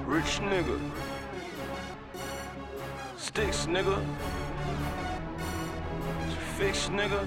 Rich nigga. Sticks nigga. Fix nigga.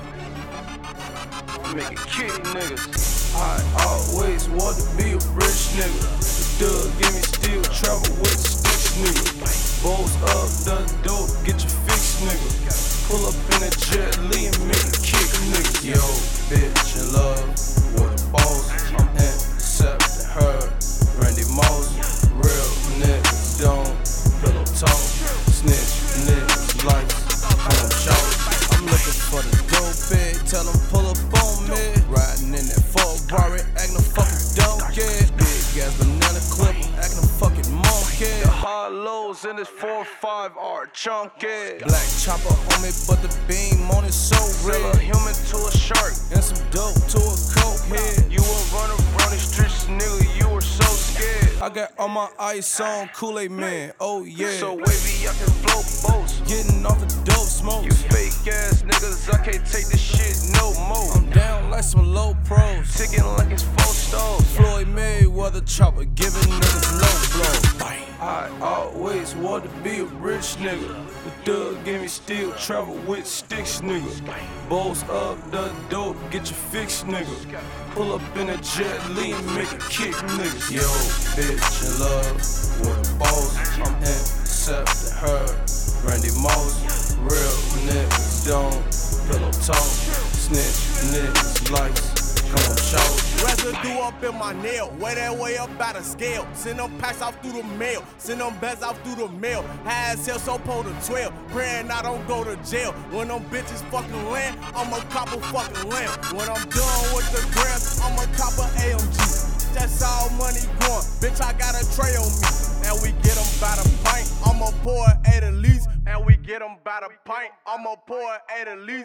Make it kitty niggas. I always want to be a rich nigga. The Doug give me still travel with sticks nigga. Balls up the dope, get your fix nigga. Pull up in a jet Li and make it kick nigga. Yo, bitch in love with a boss. I'm intercepting her. Randy Moss, real niggas don't pillow talk. Snitch niggas lights, I'm shout. I'm looking for the dope bag, tell them pull up on me. Riding in that Ford Rari, acting a fucking donkey. Big ass banana clip, acting a fucking monkey. The hollows in this 4-5 are chunky. Black chopper on me, but the beam on it so red. Sell a human to a shark, and some dope to a coke head. You will run around these streets, nigga, you were so scared. I got all my ice on, Kool-Aid man, oh yeah. So wavy, I can float boats. Getting off the dope smoke. You fake ass niggas, I can't take this shit no more. I'm down like some low pros, ticking like it's 4 stores. Floyd Mayweather chopper, giving niggas low blow. I always want to be a rich nigga. The Doug gave me steel, travel with sticks nigga. Balls up the dope, get your fix nigga. Pull up in a jet Li and make it kick niggas. Yo, bitch in love with a boss. I'm intercepting her. Randy Moss, real niggas don't pillow talk. Snitch niggas lights, come on shout. Residue up in my nail, way that way up out of scale. Send them packs off through the mail, send them bets off through the mail. High as hell, so pull the 12. Praying I don't go to jail. When them bitches fucking land, I'ma cop a fucking lamp. When I'm done with the grams, I'ma cop a AMG. That's all money going, bitch, I got a tray on me. And we get them by the pint, I'ma pour 8 at least. And we get them by the pint, I'ma pour 8 at least.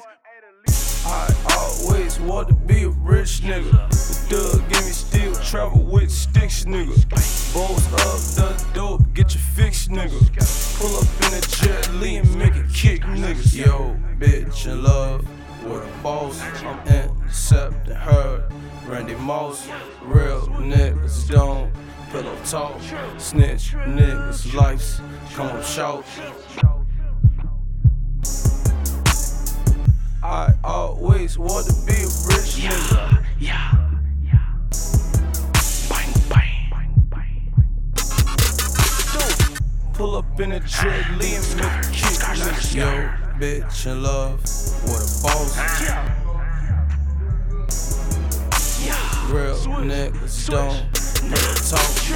I always want to be a rich nigga. The Doug give me steel, travel with sticks nigga. Balls up the dope, get your fix nigga. Pull up in a jet Li and make it kick niggas. Yo, bitch in love with a boss. I'm intercepting her. Randy Moss, real niggas don't pillow talk. Snitch niggas lights, come on shout. I always want to be a rich nigga. Yeah. Bang, bang, bang. Pull up in a jet Li and make it kick niggas. Yo, bitch in love with a boss. Real niggas don't talk.